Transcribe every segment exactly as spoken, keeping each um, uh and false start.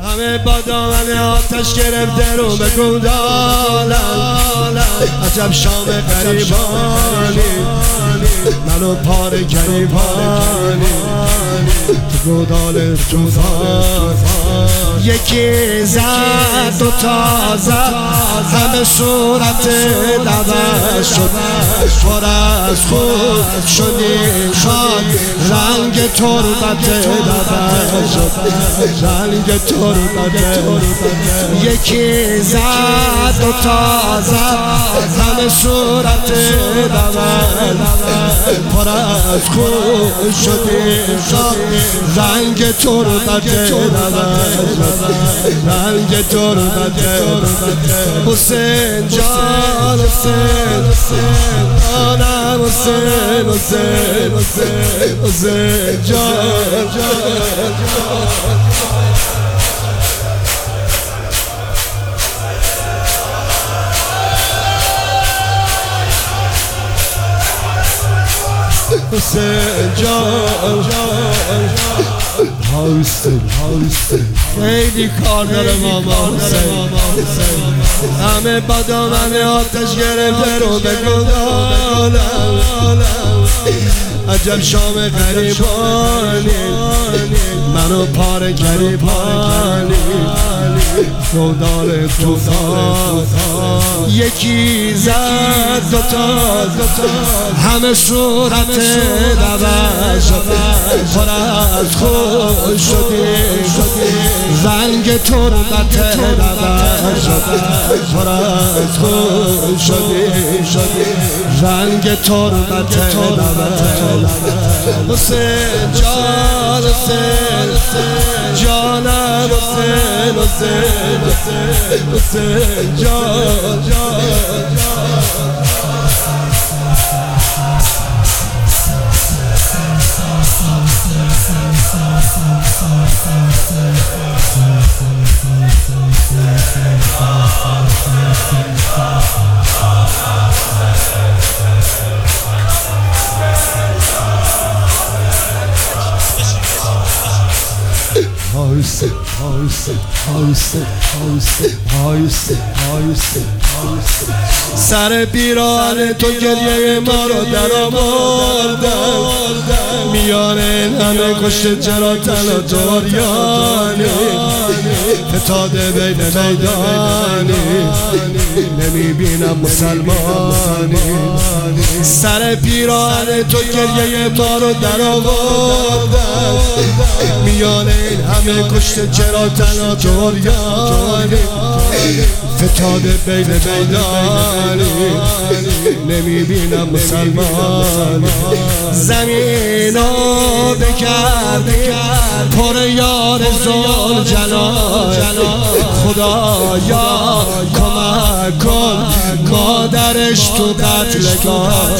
همه با دامن آتش گرفته رو به گودالم. عجب شام غریبانی منو پاره گریبانی تو گودال توفان. یکی زد دوتا زد همه صورت دبر شد، پر از خود شدی خان رنگ تربت دبر شد، رنگ تربت. یکی زد دوتا زد همه صورت دبر، پر از خود شدی خان رنگ تربت دبر، رنگ تربت. حسین جان حسین جانم حسین حسین حسین جان حسین جان حسین حسین خیلی کار داره ماما حسین. همه با دامن آتش گرفته رو به گودالم. عجب شام غریبانی منو پاره گریبانی گودال توفان. یکی زد دوتا همه صورت دبر شد، پر از خود شدی رنگ تربت دبر شد، پر از خود شدی رنگ تربت دبر. حسین جان حسین جانم حسین حسین حسین جان Hausen, Hausen, Hausen, Hausen, Hausen, Hausen, Hausen. سر پیران تو گریه ما رو در آوردم، میان همه کشته چرا تنها توریانی فتاده بین میدانی نمیبینم مسلمانی. سر پیران تو گریه ما رو در آوردم، میان همه کشته چرا تنها توریانی فتاده بین میدانی نمیبینم مسلمان. زمین رو بکرد پر یار زل جلال، خدایا کمک کن مادرش تو قتلگاه،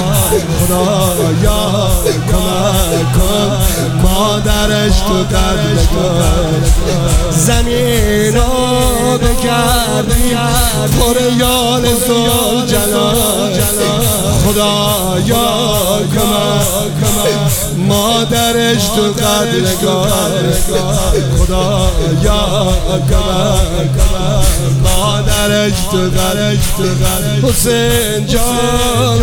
خدایا کمک کن مادرش تو قتلگاه. زمین رو بکرد پر یار زل جلال، خدایا کمک مادرش تو قتلگاه، خدایا کمک مادرش تو قتلگاه. حسین جان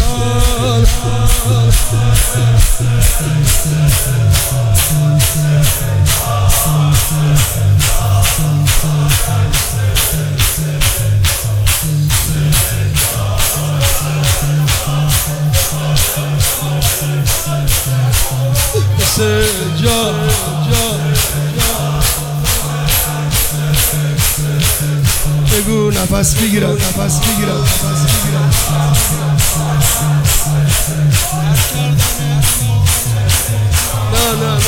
جان بگو نفس بگیرم نفس بگیرم نفس بگیرم. نه نه نه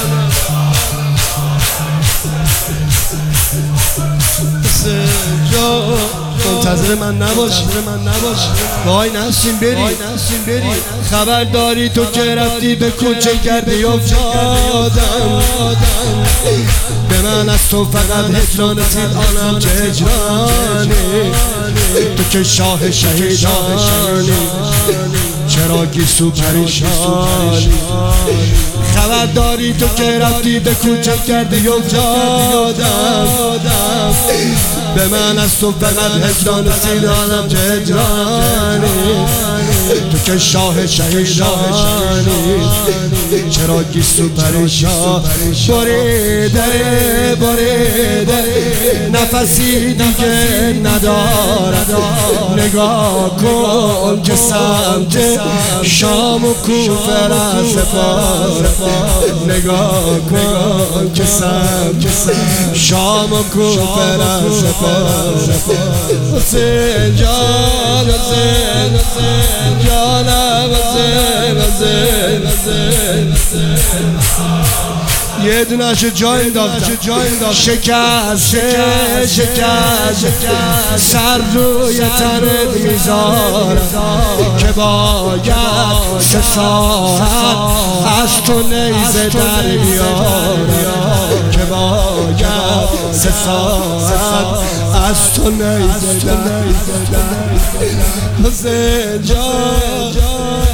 منتظر من نباشی من نباشی وای نسیم بری نسیم بری. خبر داری تو که رفتی به کوچه کردی افتادم، به من از تو فقط هجران رسید آنم چه هجرانی. تو که شاه شهیدانی چرا گیسو پریشانی. خبر داری تو که رفتی به کوچه کردی افتادم به من از تو فقط هجران سینانم که هجرانی تو که شاه شهیدانی چرا گیسو پریشان بریده بریده نفسی دیگه ندارد نگاه کن که سمت شام و کوفه را سپار نگاه کن که سمت شام و کوفه را سپار حسین جان حسین حسین جانم حسین حسین حسین یه دونش جای انداختم شکست شکست سر روی تنت میذارم که باید سه ساعت از تو نیزه در بیارم که باید سه ساعت از تو نیزه در بیارم حسین جان